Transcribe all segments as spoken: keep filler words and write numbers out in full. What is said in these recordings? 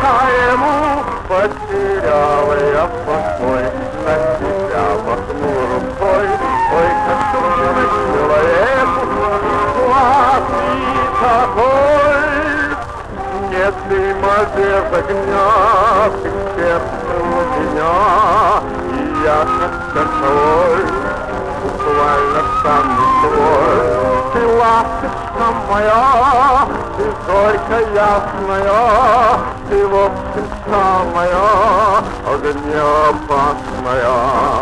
ему потеряла я покой, на тебя махну рукой. Ой, как трудно человеку, сладкий такой. Нет дыма без огня, ты сердце у меня, и я как таковой, буквально сам не свой. Ты ласточка моя, ты зорька ясная, ты вовсе самая огнеопасная.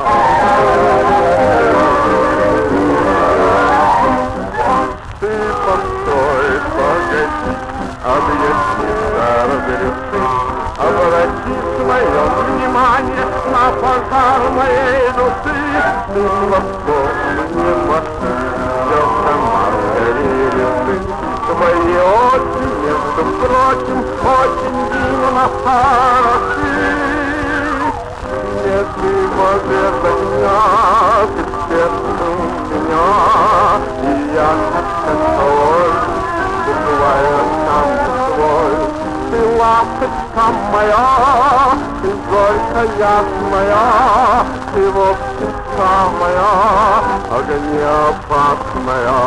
Ты постой, погоди, объясниться разреши, обрати свое внимание на пожар моей души. Ты плохо не маши, все сама горели ты. Твои очи, между прочим, очень дивно хороши. Нет дыма без огня, ты сердце у меня, и я как таковой, буквально сам свой. Ты ласточка моя, ты зорька ясная, ты вовсе самая огнеопасная.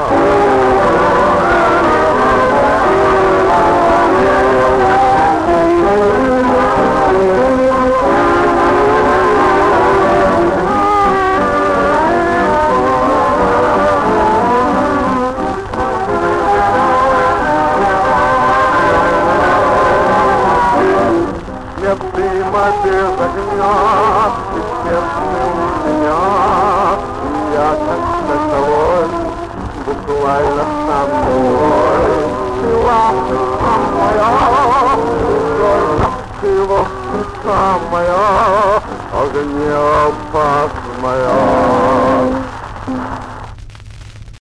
Нет дыма без огня, и сердце у меня, и я как таковой, буквально сам свой. Ты ласточка моя, только ты вовсе самая огнеопасная.